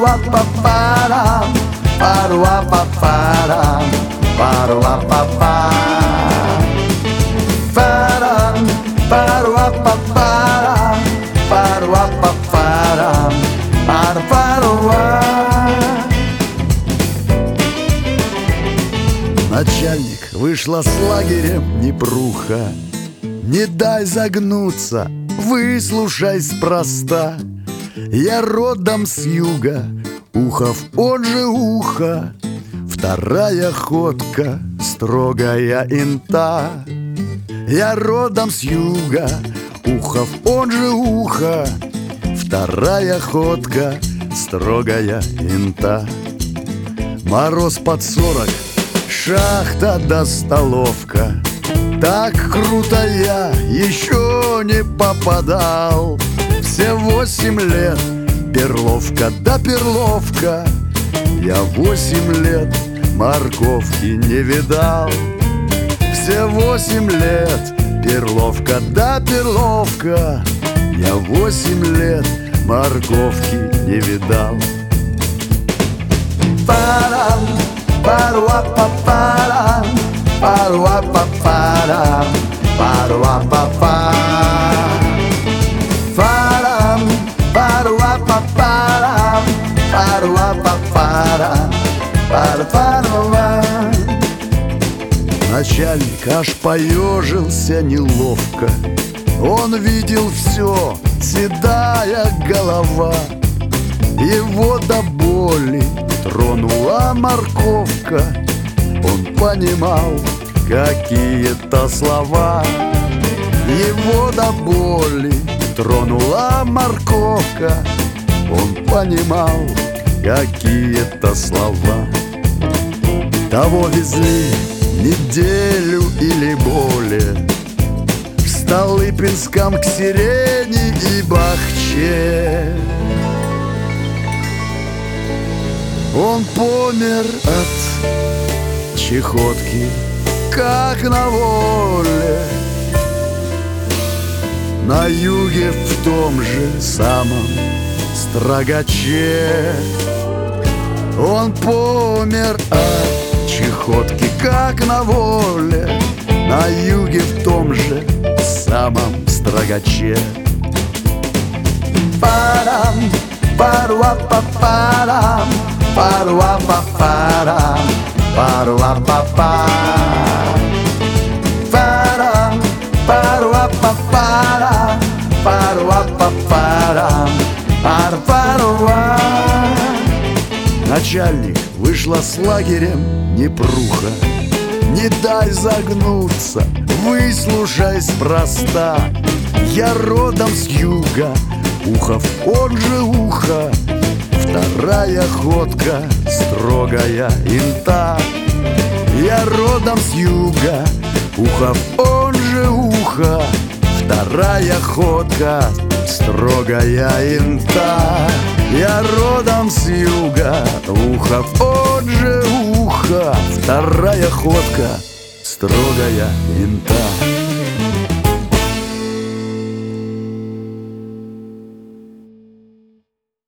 пару-а-па-парам, пару-а-па-парам, пару-а-па-парам. Парам, пару-а-па-парам, пару-а-па-парам, пару-пару-а. Начальник вышла с лагерем непруха. Не дай загнуться, выслушай спроста. Я родом с юга, Ухов, он же ухо. Вторая ходка, строгая инта. Я родом с юга, Ухов, он же ухо. Вторая ходка, строгая инта. Мороз под 40, шахта до столовка. Так круто я еще не попадал. Все 8 лет, перловка да перловка. Я 8 лет морковки не видал. Все 8 лет, перловка да перловка. Я 8 лет морковки не видал. Парам, пару-а-па-парам, пару-а-па-парам, пару-а-па-парам. Парам, пару-а-па-парам, пару-а-па-парам, пару-пару-а. Начальник аж поежился неловко. Он видел все, седая голова. Его до боли тронула морковка. Он понимал какие-то слова. Его до боли тронула морковка. Он понимал какие-то слова. Того везли неделю или более в Столыпинском к Сирени и Бахче. Он помер от чехотки, как на воле. На юге в том же самом Строгаче. Он помер от чехотки, как на воле. На юге в том же самом Строгаче. Парам, пару-а-па-парам, пару-а-па-парам, пару-а-па-парам. Парам, пару-а-па-парам, пару-а-па-парам, пару-пару-а. Начальник вышла с лагерем непруха. Не дай загнуться, выслушай спроста. Я родом с юга, Ухов, он же ухо. Вторая ходка, строгая инта. Я родом с юга, Ухов, он же ухо. Вторая ходка, строгая инта. Я родом с юга, Ухов, он же ухо. Вторая ходка, строгая инта.